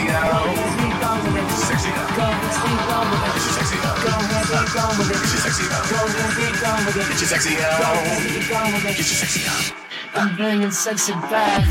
sexy now. Sexy now. Go ahead, speak on with it. Get you sexy now. Go ahead, speak on with it. Get you sexy now. Go ahead, speak on with it. Get you sexy now. Go ahead, speak on with it. Get you sexy now. I'm bringing sexy back.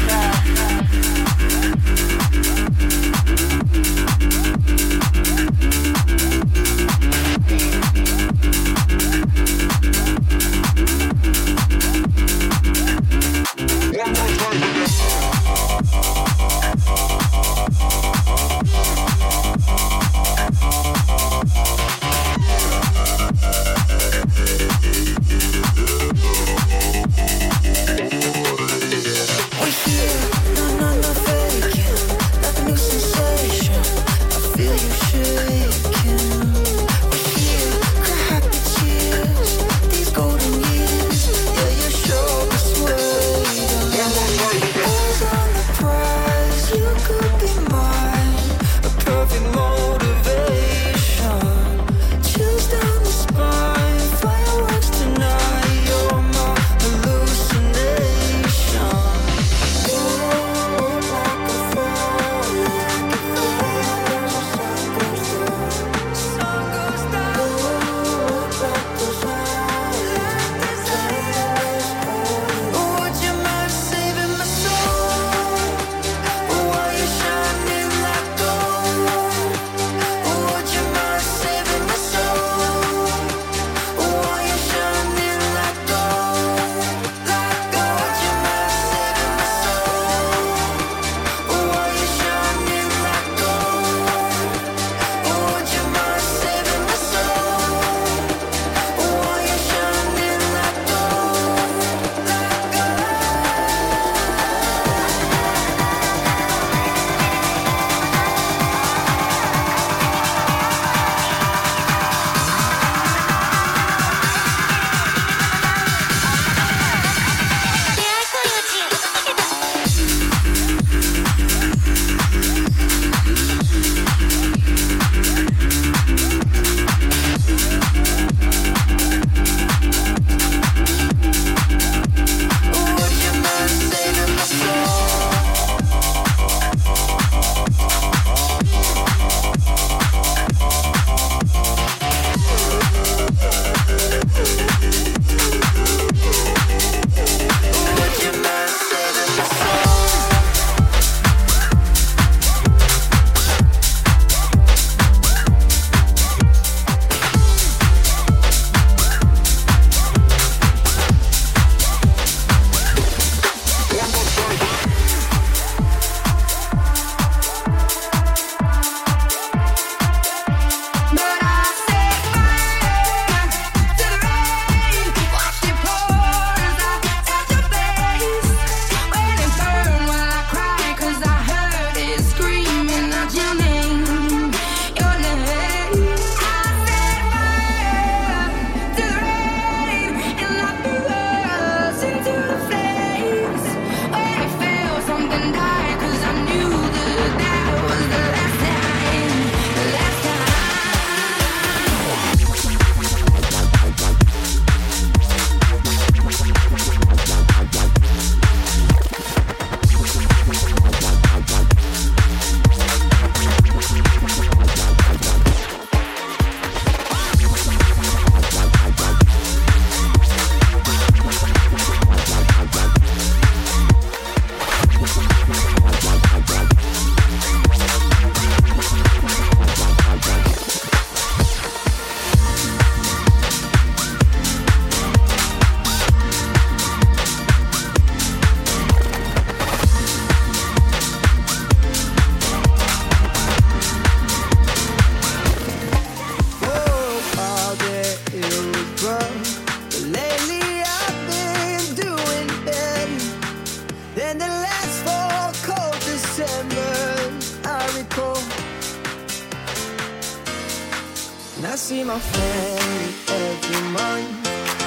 I see my family every month.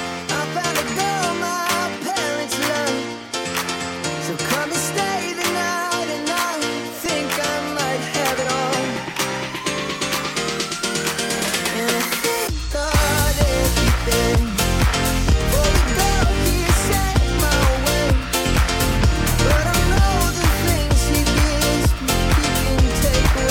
I found a girl my parents love. So come and stay the night, and I think I might have it all. And I think about everything for the girl he sent my way. But I know the things he gives me, he can take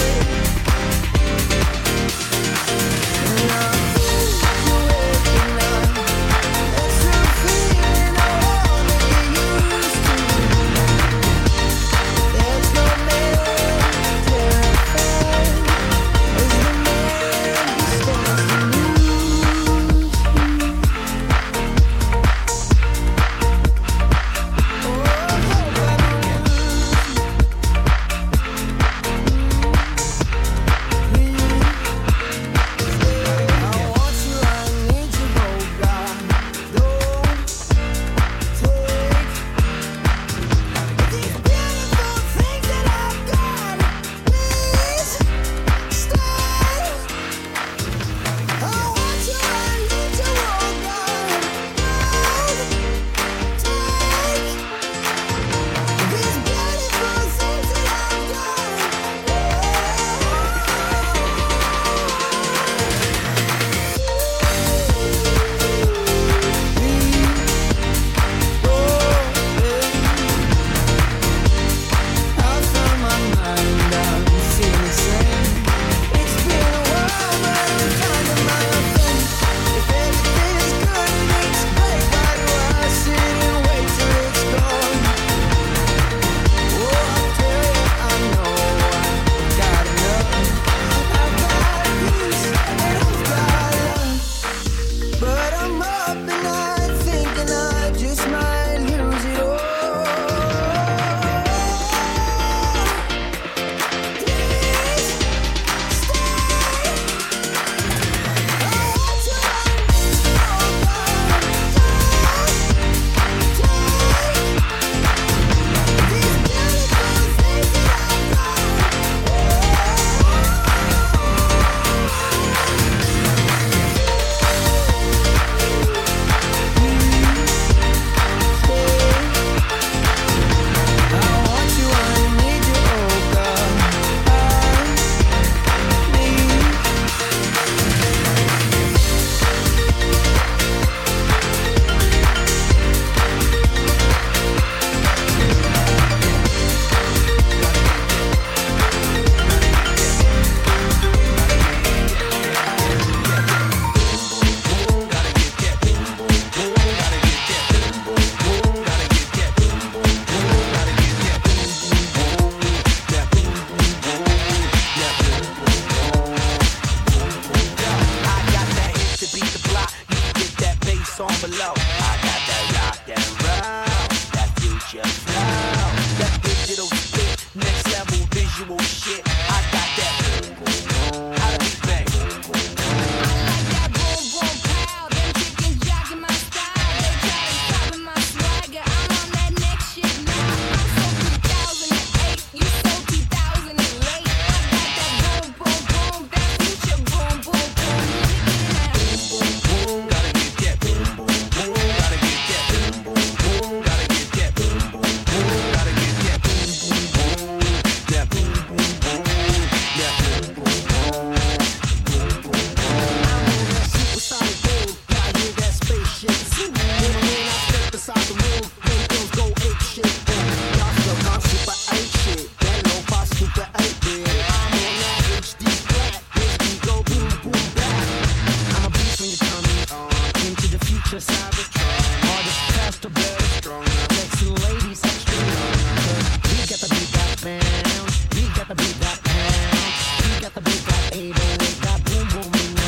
your flow. That digital spit, next level visual shit. I got that boom boom boom. How do we bang? I like that boom boom pow. Them chickens jacking my style. They try to copy my swagger. I'm on that next shit now. I'm so 2008. You so 2008. I got that boom boom boom. That future boom boom boom. Let me get it now. Boom, gotta get that boom boom boom. Gotta get that boom boom boom. Gotta get that boom boom boom. Gotta get that boom boom boom. That boom boom boom. That boom boom boom. Boom boom boom. I'm on that supersonic boom. Gotta hear that spaceship. Zoom. When I step beside the room, then girls go ape shit. Y'all still on super 8 shit. That low pop super 8 bit. I'm on that HD flat. This beat go boom boom back. I'm a beast when you tummy on. Into the future, Cybertron. Harder, faster, better, stronger. Sexy ladies, extra longer. We got the beat that bound. We got the beat that pound. We got the beat that 808. That boom boom in the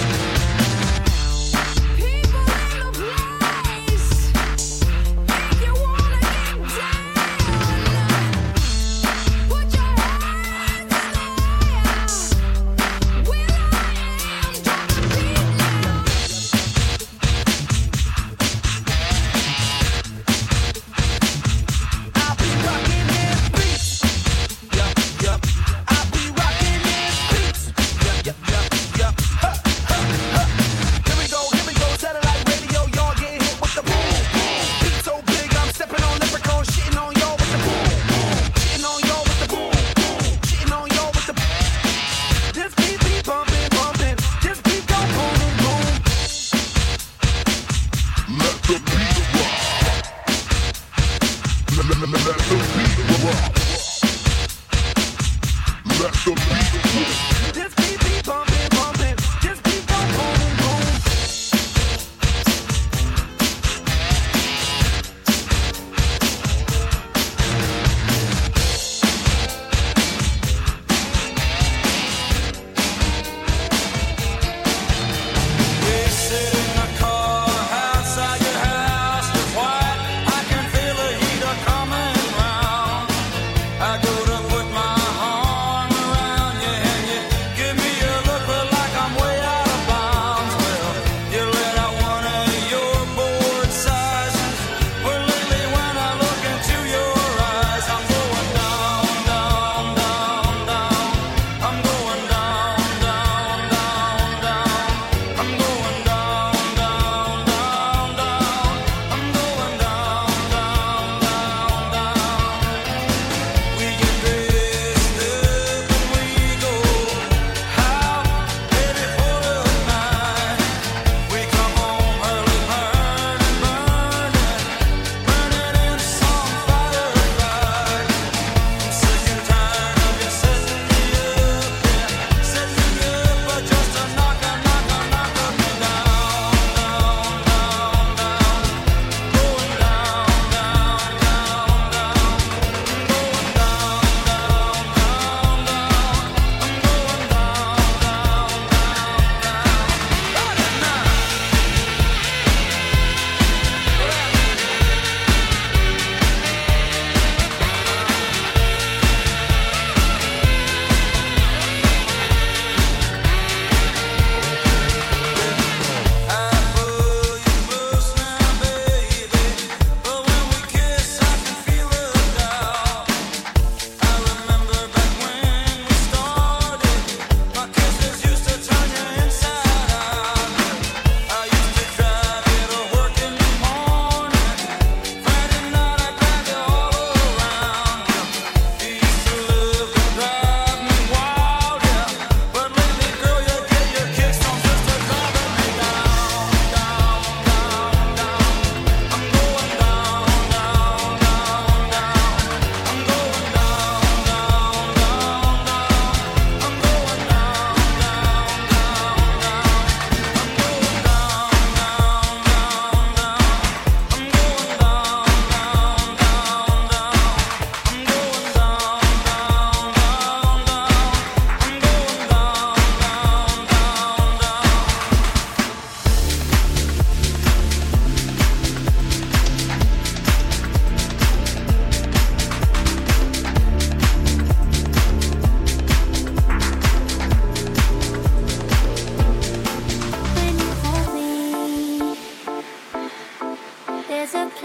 People in the place. If you wanna get down, put your hands in the air. Will I am drop the beat now. I'll be rocking this beats. Yup, yup. I'll be rocking this beats. Yup, yup, yup, yup. Huh, huh, huh. Here we go. Satellite radio, y'all getting hit with the boom, boom. Beat so big, I'm stepping on leprechaun, shitting on y'all with the boom, boom. Shitting on y'all with the boom, boom. Shitting on y'all with the. This beat be bumping, bumping. This beat go boom, boom. Let the beat rock. Let the beat rock. Let the beat rock. This beat be bumping, bumping. This beat go boom, boom. We sit in the car outside your house. It's white. I can feel the heater coming round. I go to put my arm around you and you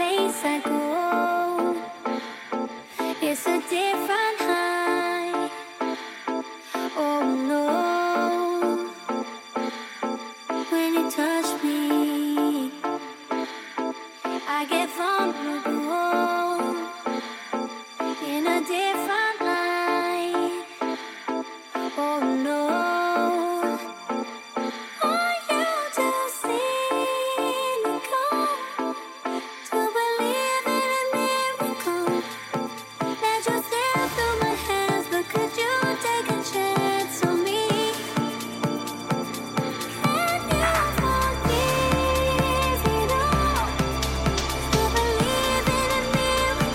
place I go. It's a different high. Oh no. When you touch me, I get vulnerable in a different light. Oh no. Are you too cynical to believe in a miracle? Let you slip through my hands, but could you take a chance on me? Can you forgive it all? To believe in a miracle?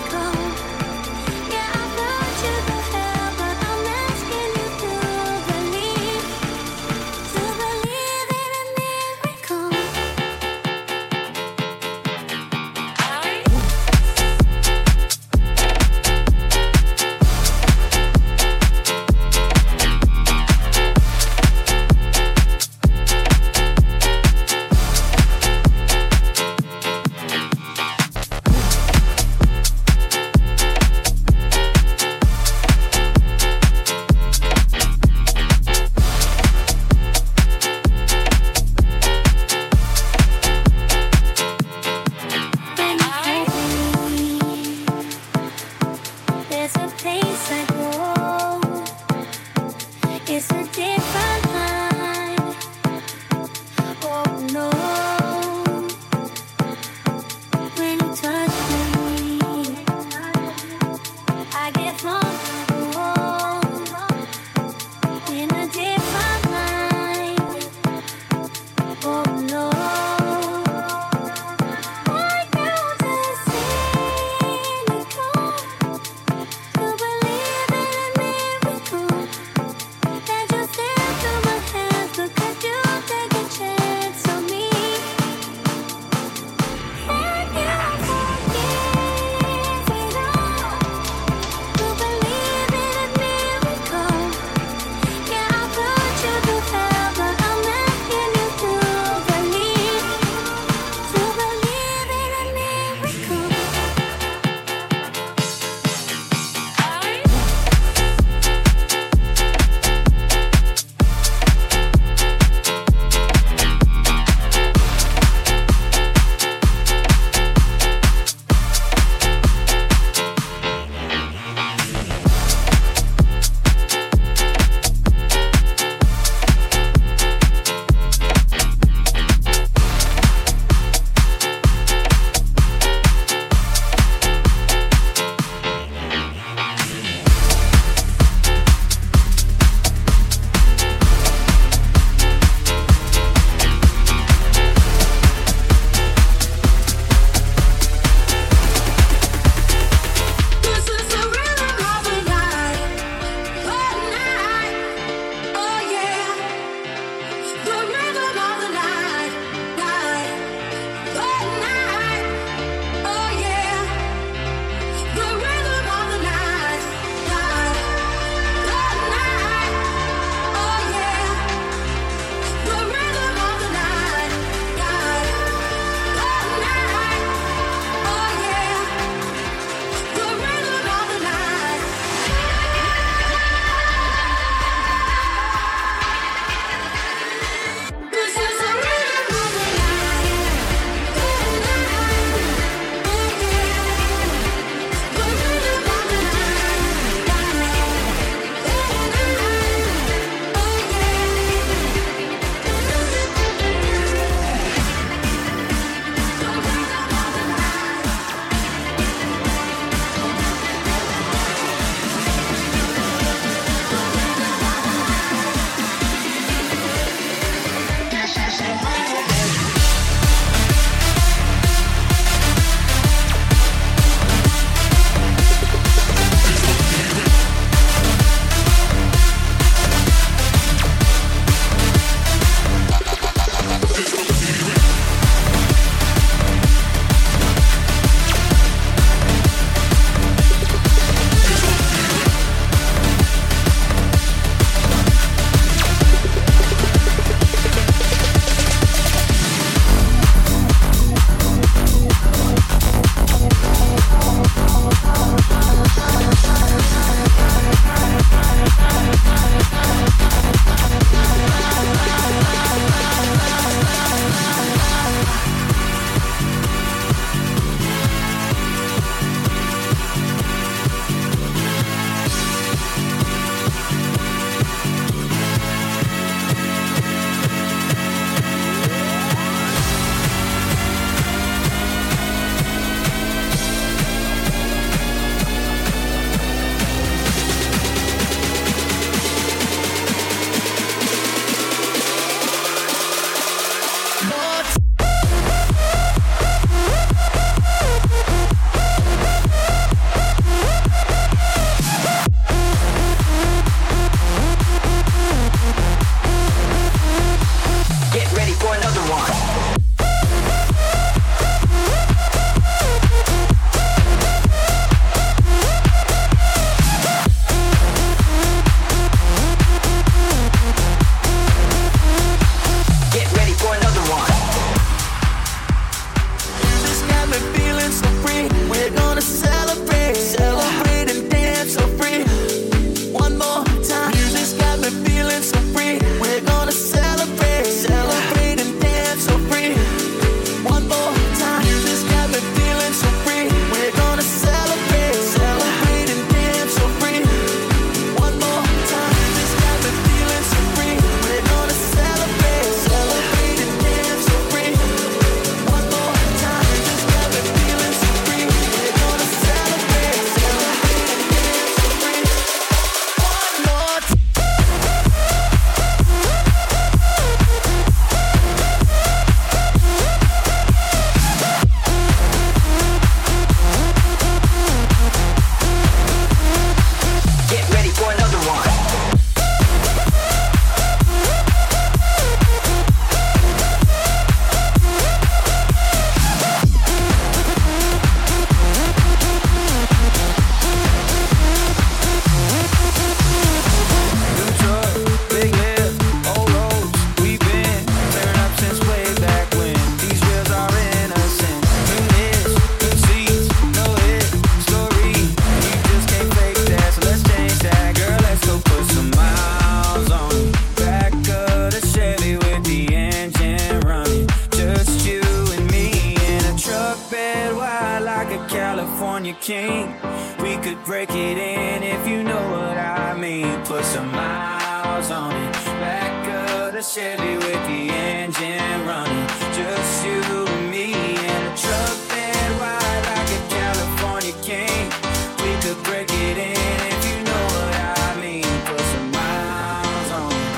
like a California king. We could break it in if you know what I mean. Put some miles on it. Back of the Chevy with the engine running. Just you and me in a truck that ride like a California king. We could break it in if you know what I mean. Put some miles on it.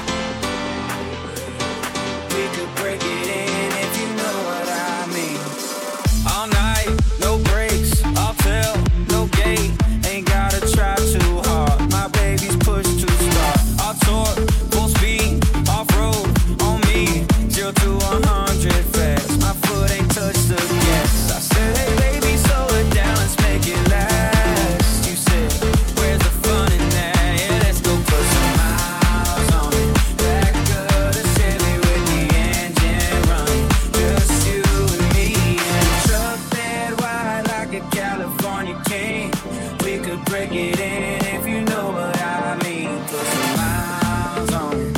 We could break it in if you know what I mean. All night, no breaks, I'll tell, no gate. Ain't gotta try too hard. My baby's pushed to start. I'll tour, full speed, off-road, on me. 0 to 100 fast. My foot ain't touched the gas. I said, hey baby, slow it down, let's make it last. You said, where's the fun in that? Yeah, let's go put some miles on it. Back of the Chevy with the engine running. Just you and me in a truck that wide like a California king. We could break it in if you know what I mean. Put some miles on it.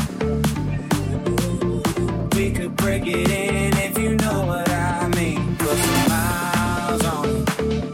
We could break it in if you know what I mean. Put some miles on it.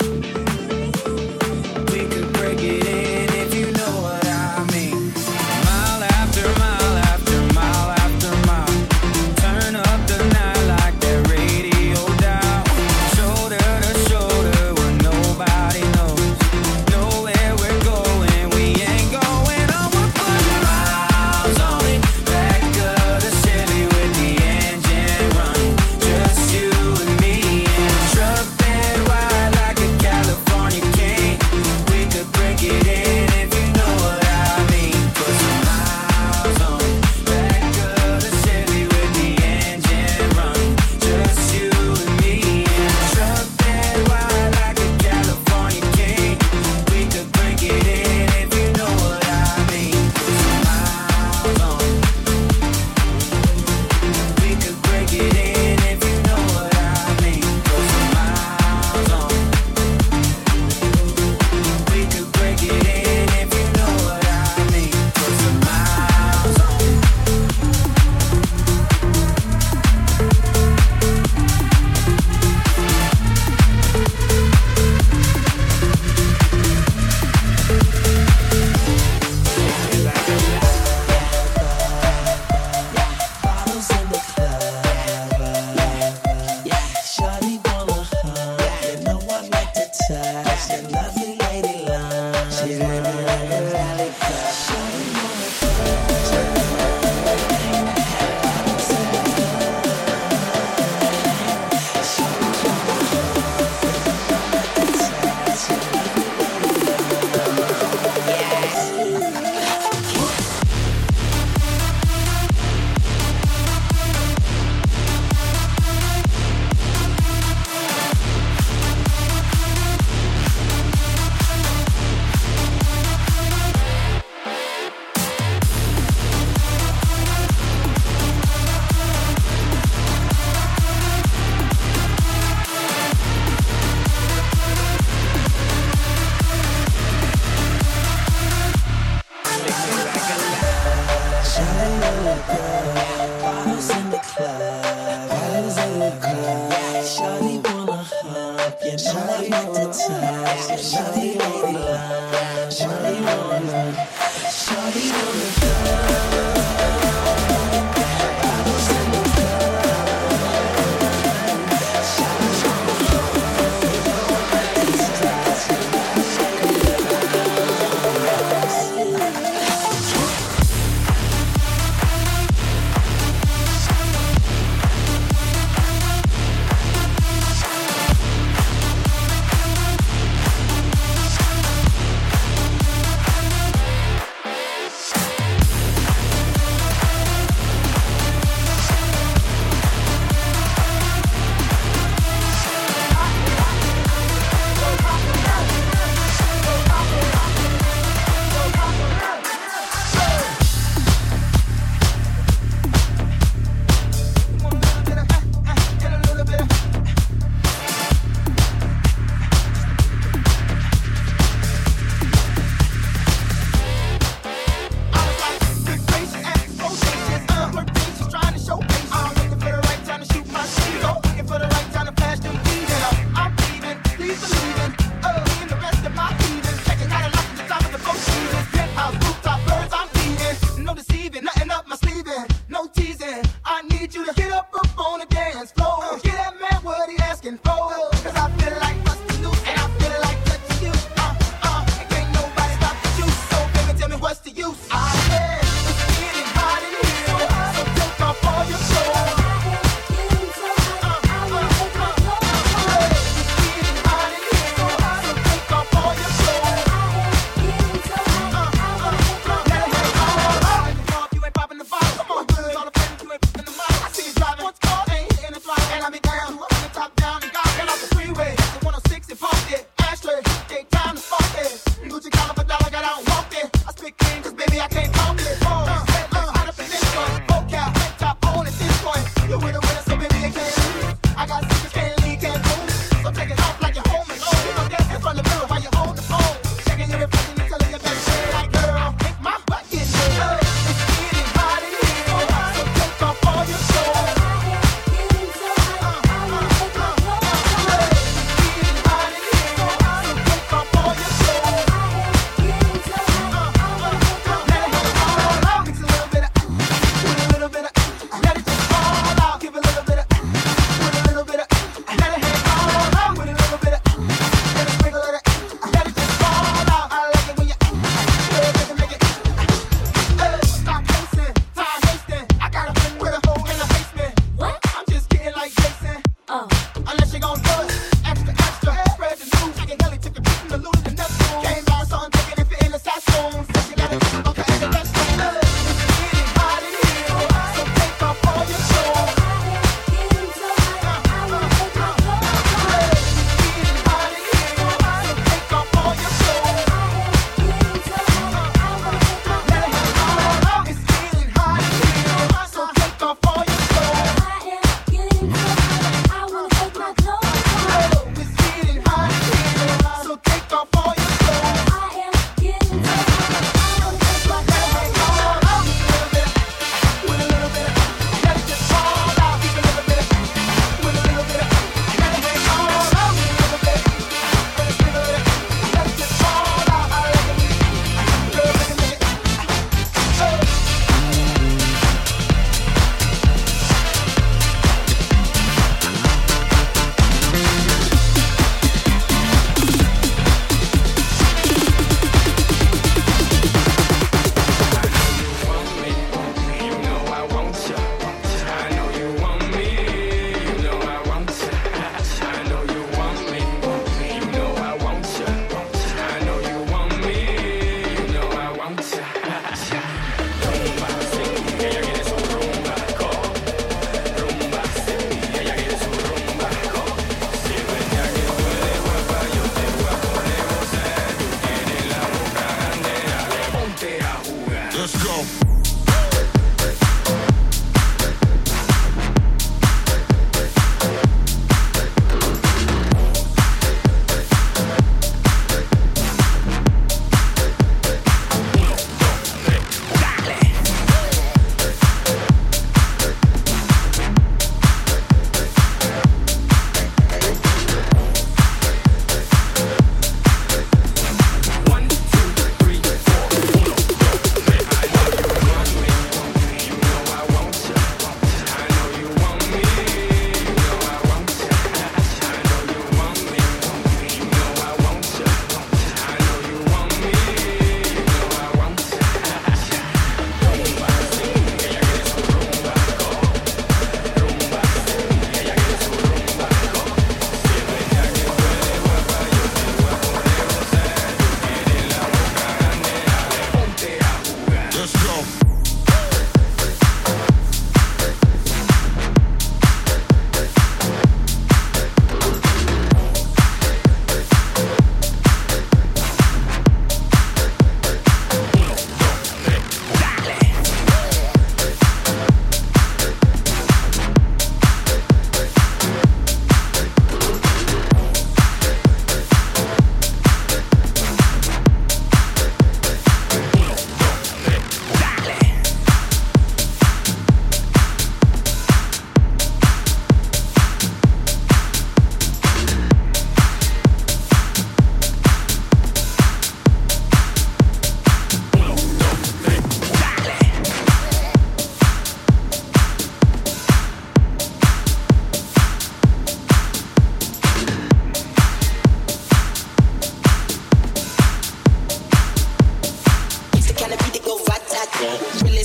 We could break it in if you know what I mean. Mile after mile after mile after mile. Turn up the night like that radio dial. Shoulder to shoulder when nobody knows. Know where we're going, we ain't going on. We're putting miles on it. Back of the Chevy with the engine running. Just you and me in a truck that wide like a California king. We could break it in if you know what I mean. Put some miles on it. Back of the Chevy with the engine running. Just you and me in a truck that wide like a California king. We could break it in if you know what I mean. Put some miles on it. We could break it in if you know what I mean. Put some miles on it. We could break it in if you know what I mean. Put some miles on it. Bottles in the club. Yeah, shawty wanna hug. You know I like to touch that lovely lady love. She's living like a valley cut. Shawty wanna touch. Bottles in the club. Shawty wanna hug. Touch that lovely lady love. Bottles in the club. Bottles in the club. Shawty wanna hug. You know I like to touch that lovely lady love. Shawty wanna. Shawty wanna hug. Bottles in the club. Shawty wanna hug. You know I like to touch that lovely lady love. believing. Me and the rest of my heathens, checking out a lot of the top of the four seasons. Penthouse rooftop birds, I'm feeding. No deceiving, nothing up my sleeve, no teasing. I need you to get up on the dance floor. Get that man what he asking for. 'Cause I feel like busting loose and I feel like touching you. And can't nobody stop the juice. So baby, tell me what's the use? I said it's getting hot in here, so take off all your clothes. It's getting hot in here, so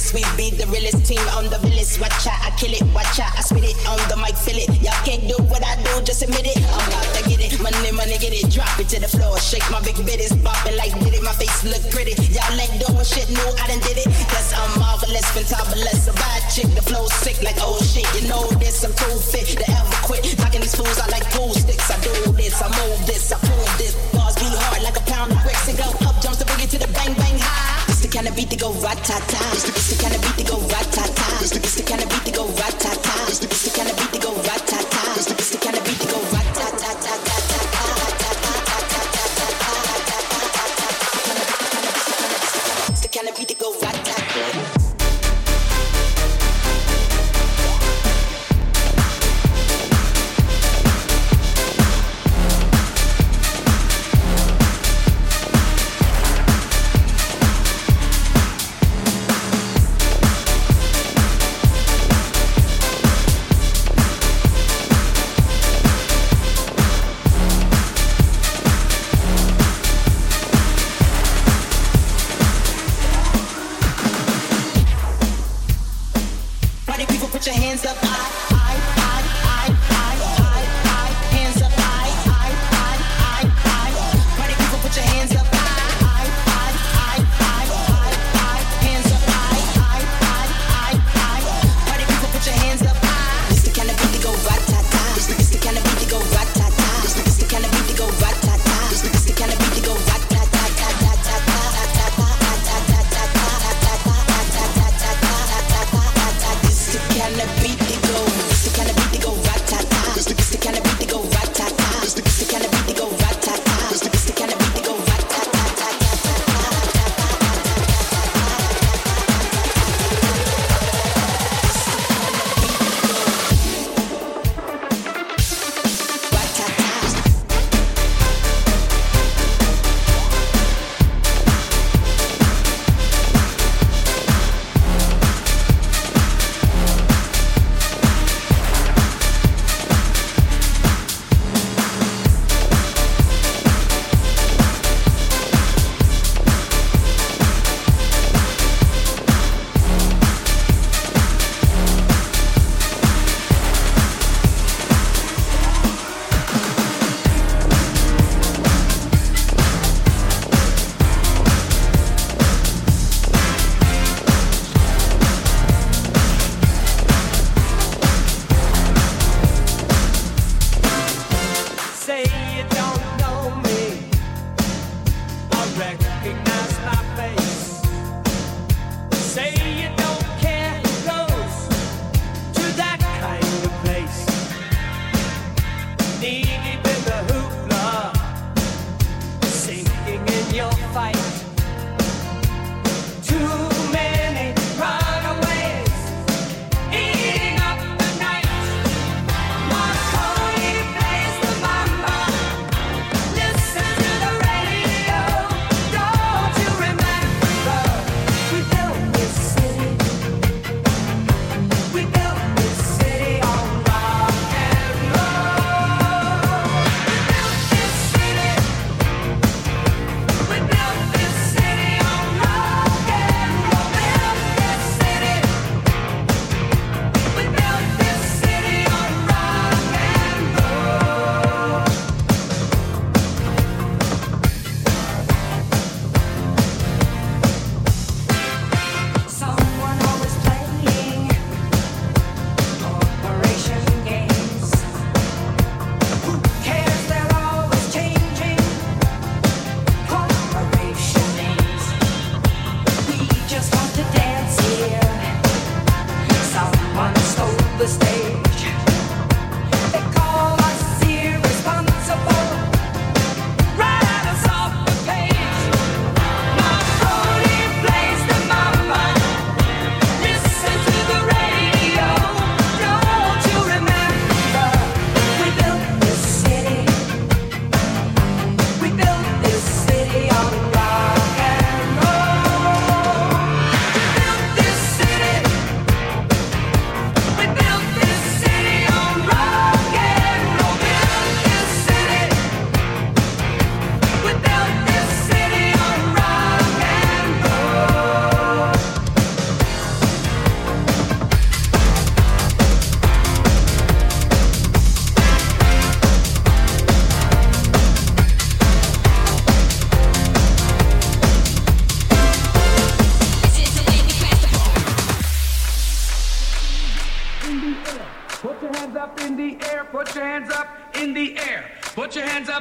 realest. We be the realest team on the realest. Watch out, I kill it, watch out, I spit it on the mic, feel it. Y'all can't do what I do, just admit it. I'm about to get it, money, get it. Drop it to the floor, shake my big bitties, bopping like did it. My face look pretty. Y'all ain't doing shit new, I done did it. Cause I'm marvelous, fantabulous. A bad chick, the flow sick like oh shit. You know this, I'm too fit to ever quit. Knocking these fools out like pool sticks. I do this, I move this, I prove this. Bars be hard like a pound of bricks and go up, jumps the boogie to the bang bang high. It's the kind of beat to go rat-ta-ta. It's the kind of beat to go rat-ta-ta. It's the kind of beat to go rat-ta-ta. It's the kind of beat to go rat-ta-ta. It's the kind of beat to go rat-ta-ta-ta. It's the kind of beat to go rat-ta-ta.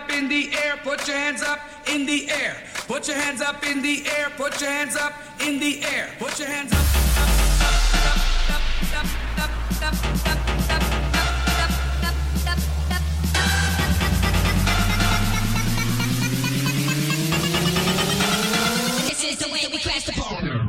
up in the air, put your hands up in the air. Put your hands up in the air, put your hands up in the air. Put your hands up. This is the way we crash the border.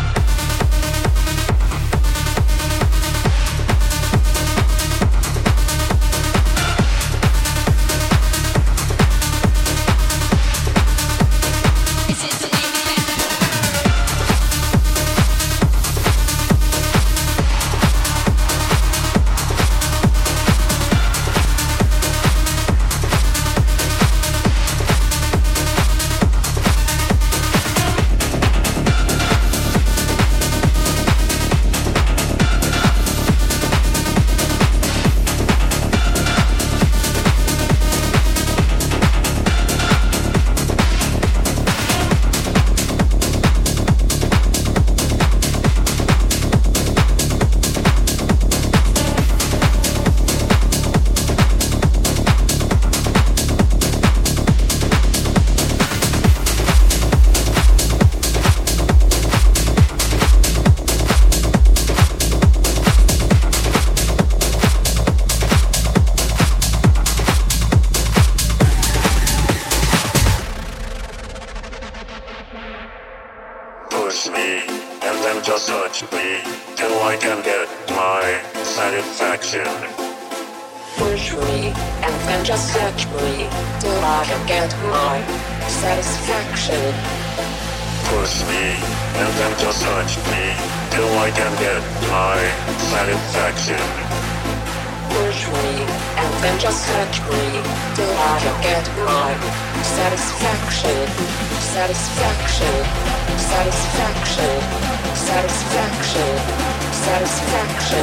Push me, and then just touch me, till I can get my satisfaction. Push me, and then just touch me, till I can get my satisfaction. Push me, and then just touch me, till I can get my satisfaction. Push me, and then just touch me, till I can get my satisfaction. Satisfaction, satisfaction, satisfaction, satisfaction,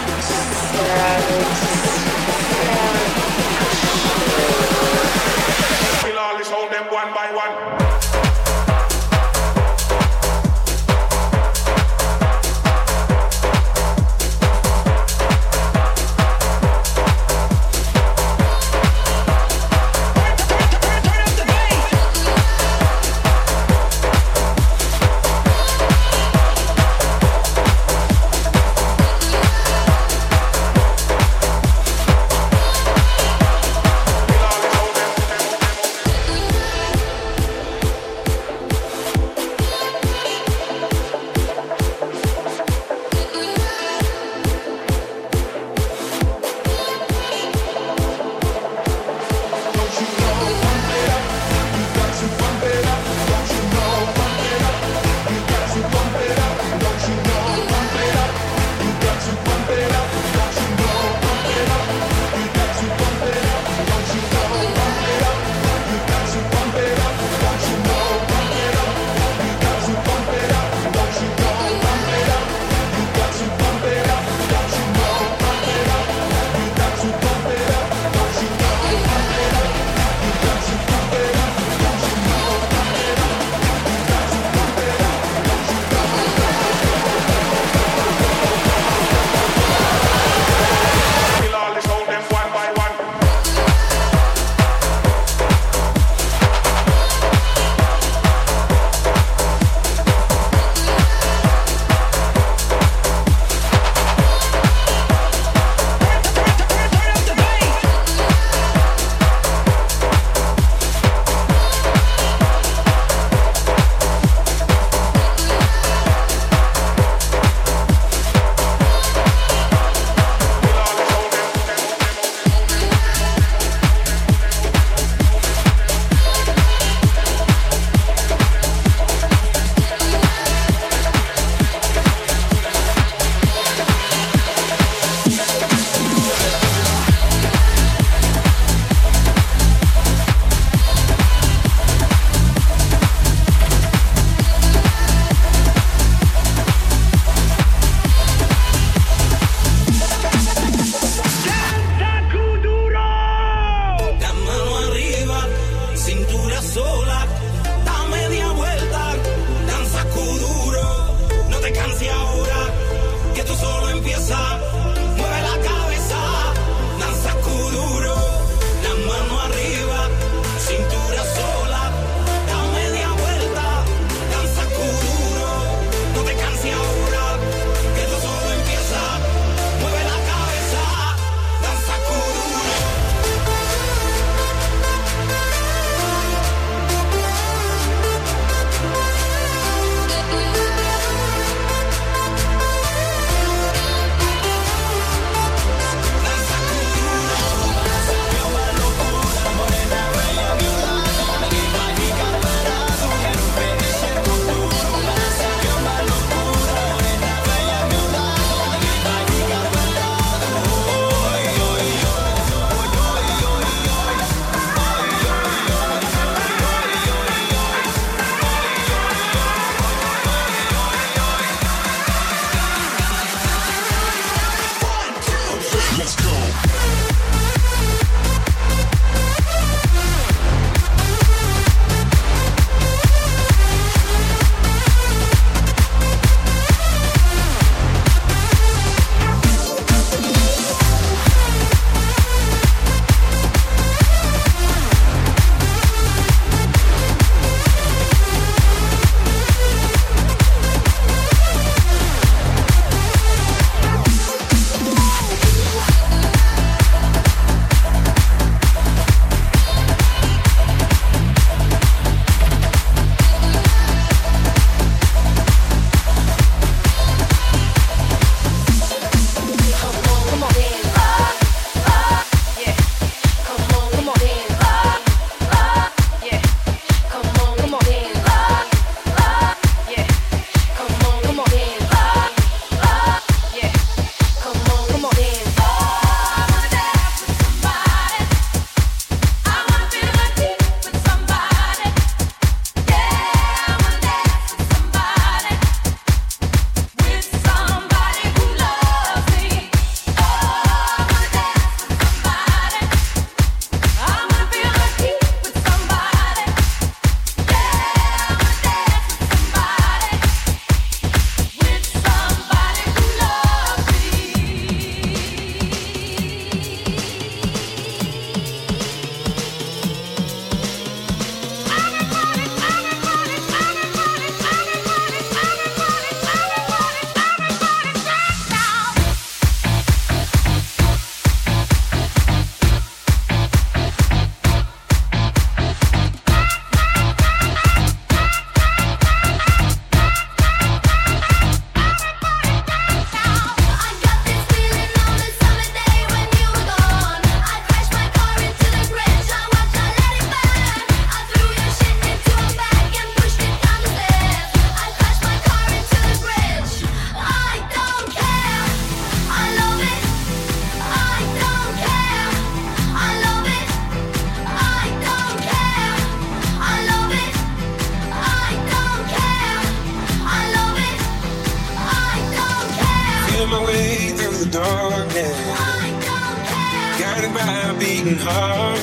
satisfaction. We'll always hold them one by one. Mueve la cabeza, danza kuduro, la mano arriba, darkness. Guided by a beating heart.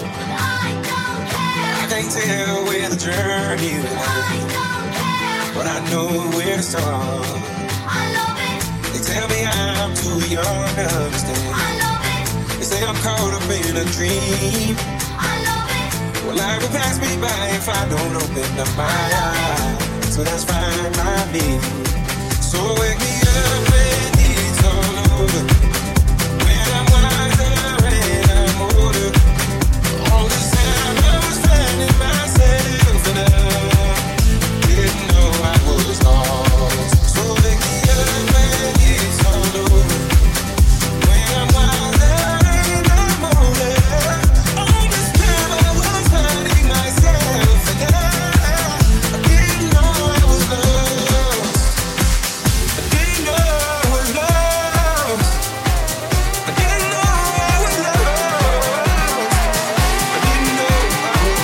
I can't tell where the journey will lead, but I know where to start. They tell me I'm too young to understand. They say I'm caught up in a dream. Well, life will pass me by if I don't open up my eyes. So that's fine by me. So wake me up when it's all over, when I'm wiser and I'm older. All this time I was finding myself and I didn't know I was lost. So wake me up when it's all over, when I'm wiser and I'm older. All this time I was finding myself and I didn't know I was lost. I didn't know I was lost. I didn't know I was lost. I didn't know I was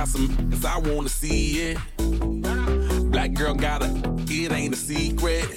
got some, cause I wanna see it. Black girl got it, it ain't a secret.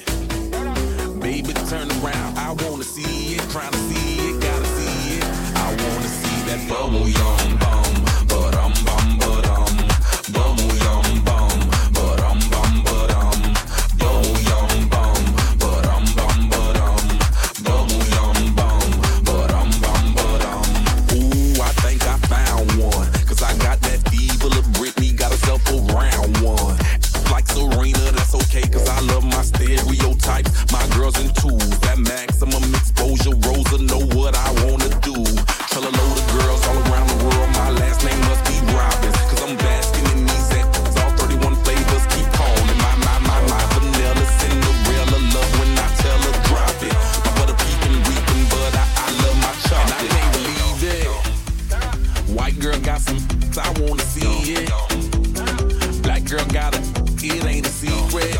Baby, turn around, I wanna see it. Tryna see it, gotta see it. I wanna see that bubble yum bum, ba-dum bum ba-dum. Bubble yum bum, ba-dum bum ba-dum. Bubble yum bum, ba-dum bum ba-dum. Bubble yum bum, ba-dum bum ba-dum. Ooh, I think I found one, cause I got that diva of Britney, got herself a round one. Like Serena, that's okay, cause I love my stereotypes. My girls in twos, that maximum exposure. Rosa know what I wanna do. Tell a load of girls all around the world, my last name must be Robbins, cause I'm basking in these acts. All 31 flavors keep calling. My vanilla Cinderella love when I tell her drop it. My butter pecan reaping, but I love my chocolate. And I can't believe it. White girl got some, I wanna see it. Black girl got it, it ain't a secret.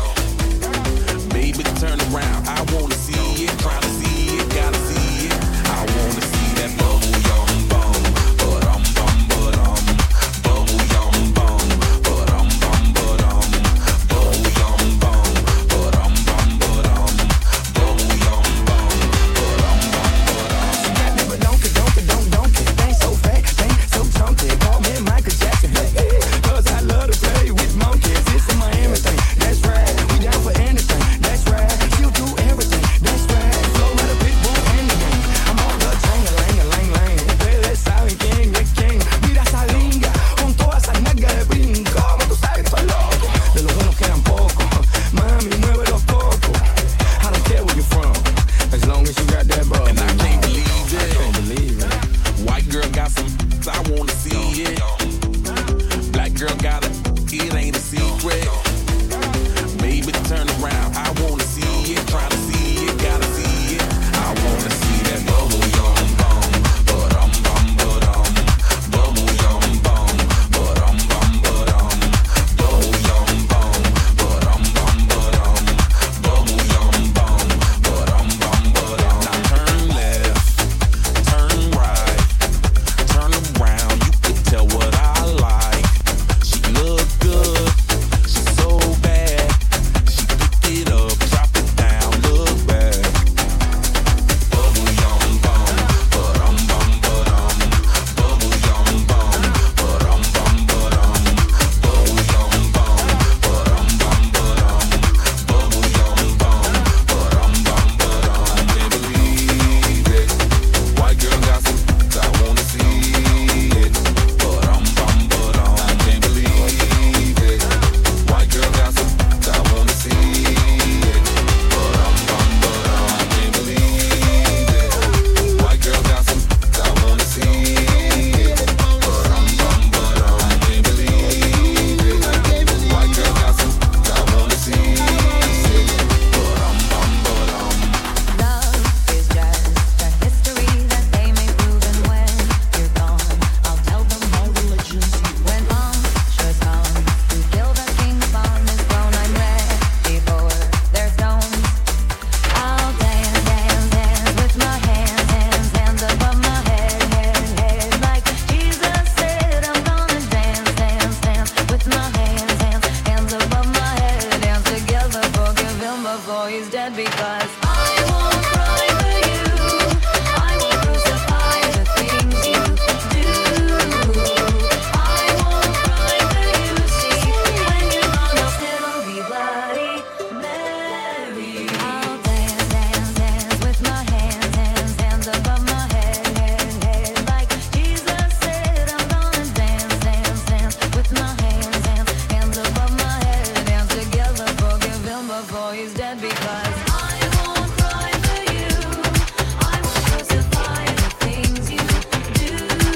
Baby, turn around, I wanna see it. Tryna see it, gotta see it. I wanna see that bubble yum bum, ba-dum bum ba-dum. Bubble yum bum, ba-dum bum ba-dum. Bubble yum bum, ba-dum bum ba-dum. Bubble yum bum, ba-dum bum ba-dum. But don't it, ain't so fat, ain't so chunky. Call me Michael Jackson, hey, cause I love to play with monkeys. It's a Miami thing, that's right. We down for anything, that's right. She'll do everything, that's right. Flow like a pit bull and the game. I'm on the lang. Ustedes saben quién es quién. Mira esa linga, con toda esa nalga de brinco. Como tú sabes, estoy loco. De los buenos quedan pocos. Mami, mueve los cocos. I don't care where you're from, as long as you got that bubble. And I can't believe it. White girl got some, I wanna see it. Black girl got it, it ain't a secret. Baby, turn around, I wanna see it. Tryna see it, gotta see it. I wanna see that bubble yum bum, ba-dum bum ba-dum. Bubble yum bum, ba-dum bum ba-dum. Bubble yum bum, ba-dum bum ba-dum. Bubble yum bum, ba-dum bum ba-dum. Now turn left, turn right, turn around, you can tell what I like. She look good, she's so bad. She pick it up, drop it down, look back. Bubble yum bum, ba-dum bum ba-dum. Bubble yum bum, ba-dum bum ba-dum. Bubble yum bum, ba-dum bum ba-dum. Bubble yum bum, ba-dum bum ba-dum. I can't believe it. White girl got some, I wanna see it. Ba-dum bum ba-dum. I can't believe it. White girl got some, I wanna see it. Ba-dum bum ba-dum. I can't believe it. White girl got some, I wanna see it. Ba-dum bum ba-dum. I can't believe it. White girl got some, I wanna see it. Ba-dum bum ba-dum. Love is just a history that they may prove, and when you're gone, I'll tell them my religion's you. When punctures come to kill the king upon his throne, I'm ready for their stones. I'll dance with my hands above my head, like Jesus said. I'm gonna dance with my hands above my head. Dance together, forgive him before he's dead, because I won't cry for you. I won't crucify the things you do. I won't cry for you. See, when you're gone, I'll still be Bloody Mary. I'll dance with my hands above my head, like Jesus said. I'm gonna dance with my hands above my head. Dance together, forgive him before he's dead, because I won't cry for you. I won't crucify the things you do.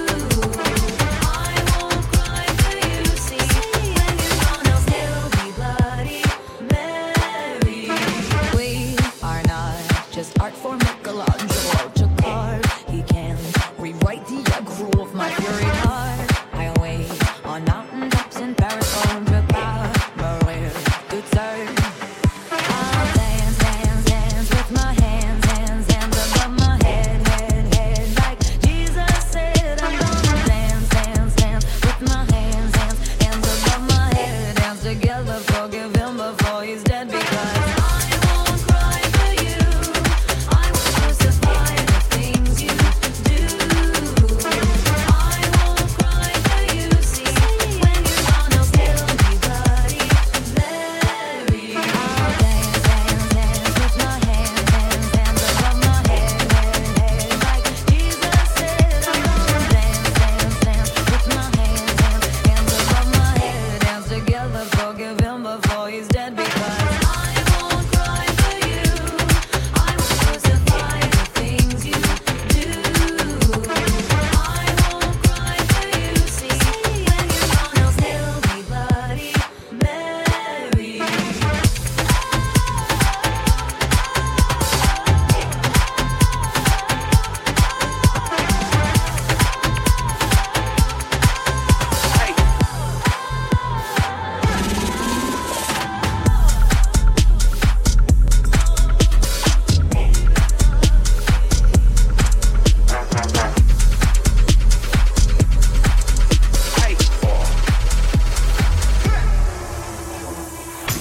I won't cry for you. See, when you're gone, I'll still be Bloody Mary. We are not just art for Michelangelo to carve. He can rewrite the aggro of my fury heart. I wait on mountaintops in Paris, on Maria to turn. I'll dance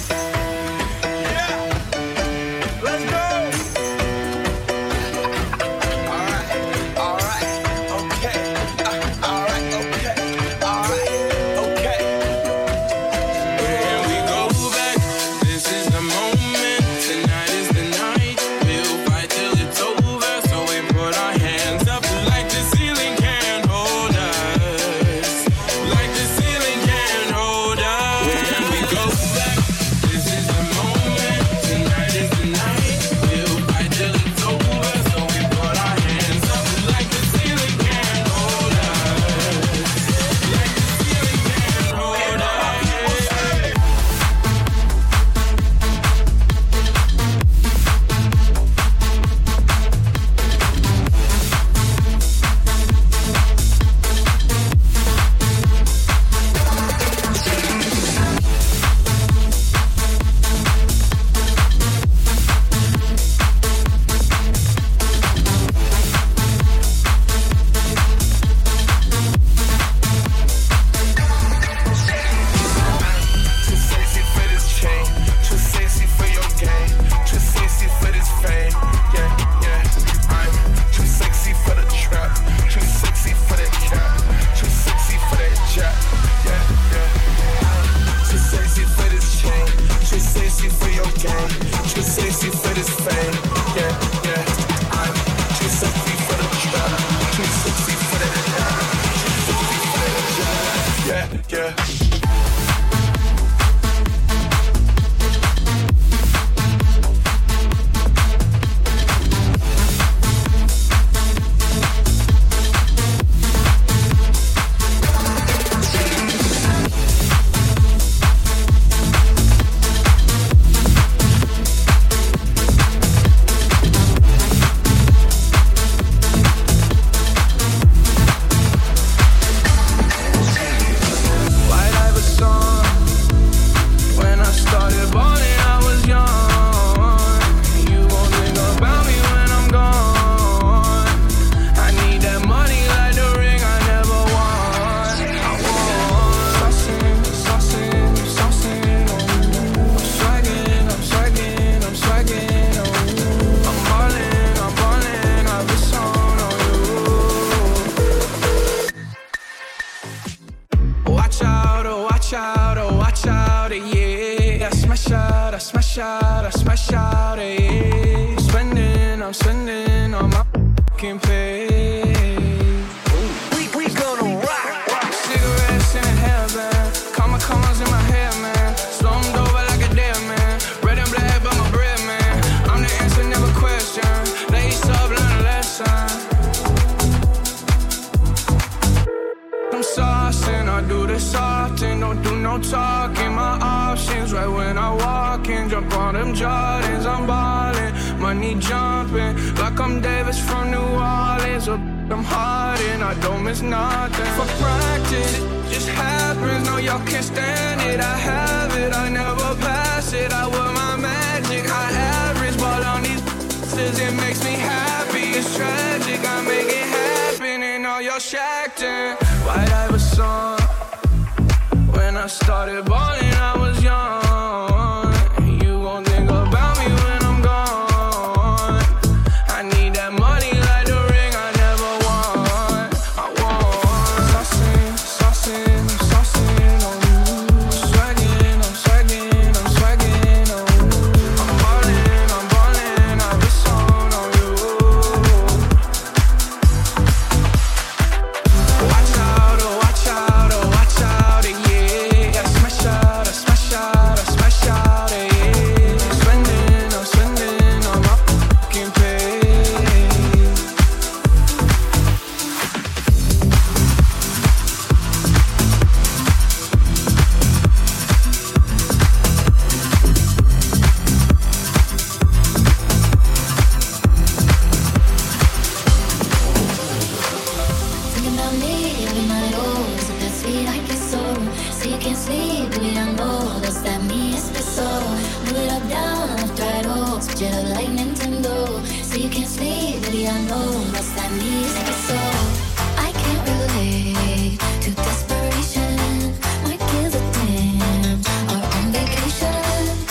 Desperation, might give a damn. Are on vacation.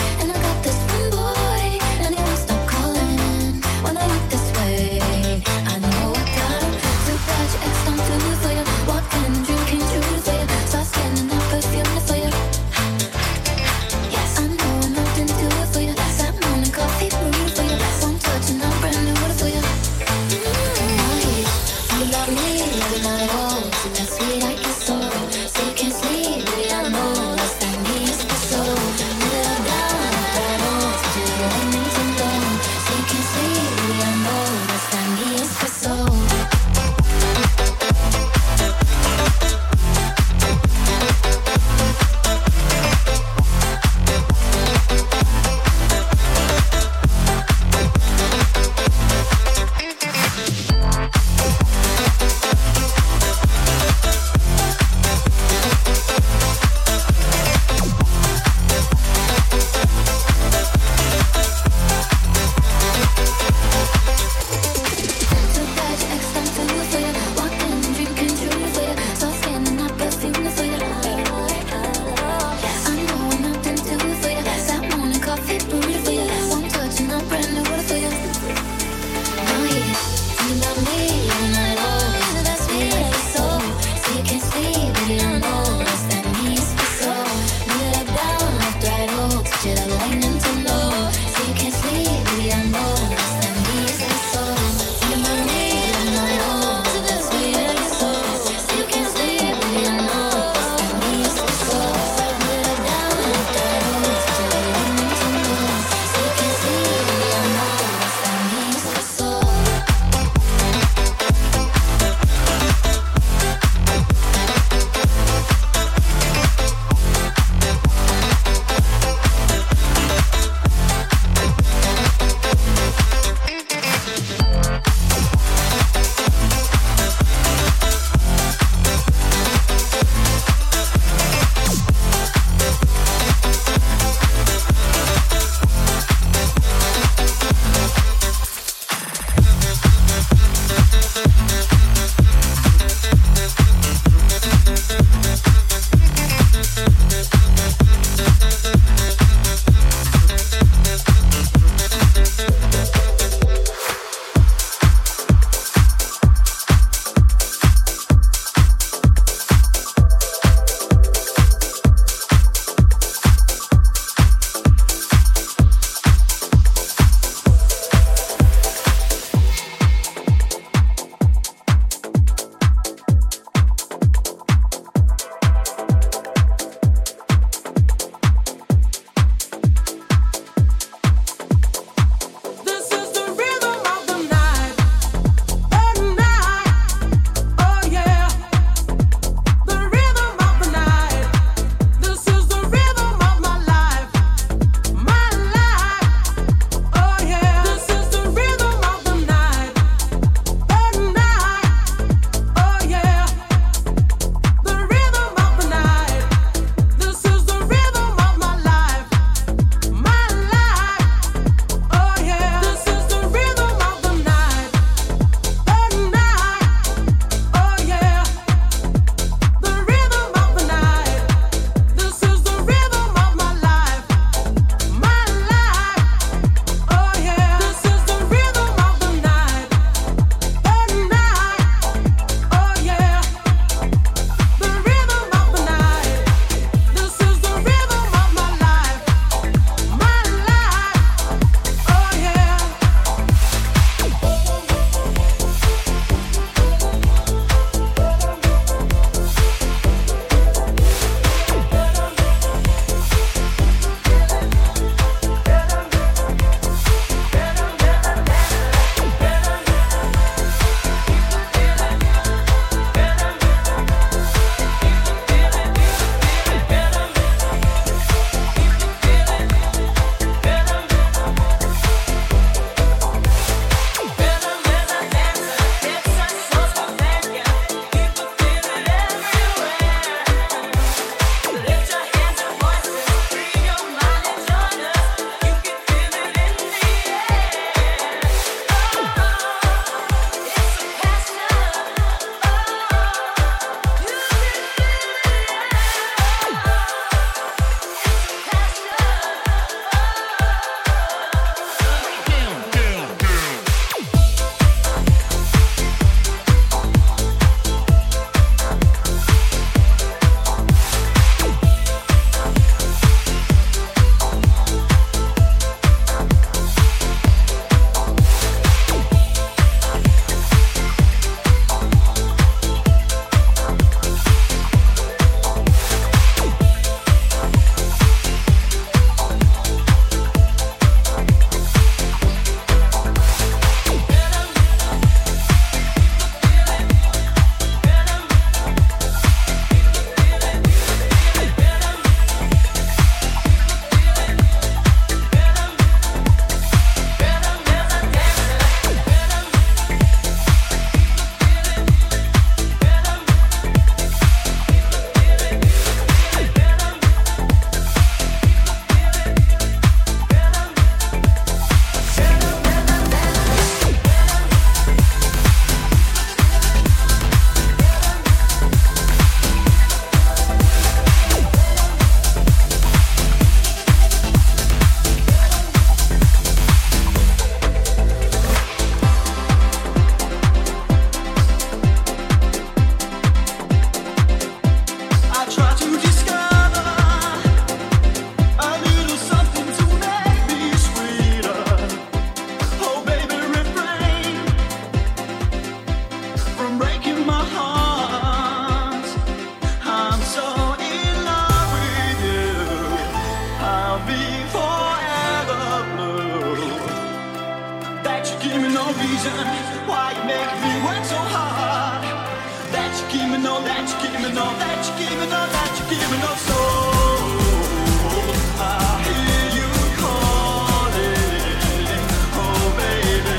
be forever blue. That you give me no reason why you make me work so hard. That you give me no, that you give me no, that you give me no, that you give me no soul. I hear you calling, oh baby,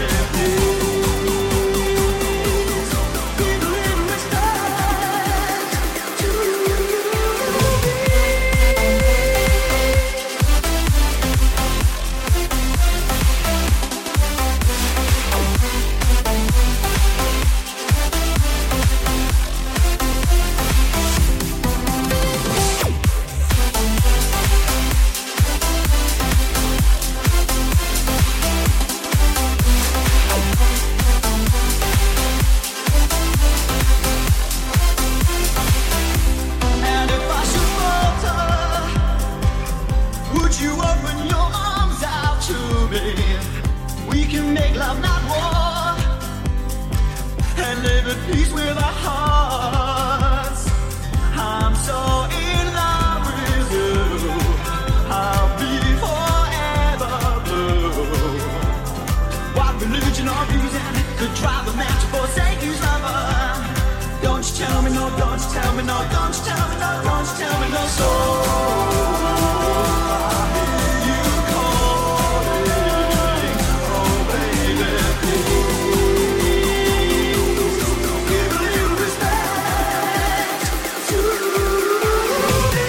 please give a little respect to And if I should falter, would you open your arms out to me? We can make love, not war, and live at peace with our hearts. I'm so in love with you, I'll be forever blue. What religion or reason could drive a man to forsake his lover? Don't you tell me no, don't you tell me no, don't you tell me no, don't you tell me no. So I hear you calling, oh baby, please give a little respect to me.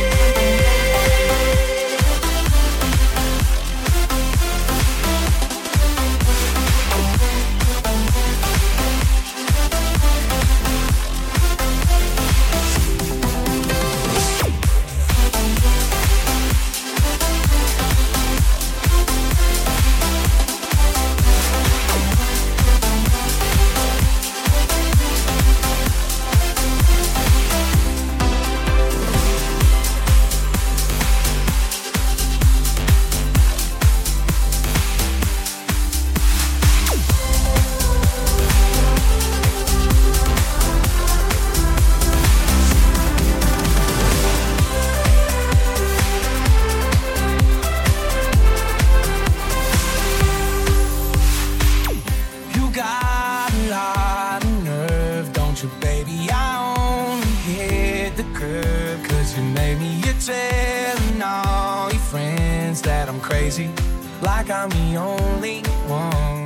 You got a lot of nerve, don't you, baby? I only hit the curb 'cause you made me. You're telling all your friends that I'm crazy, like I'm the only one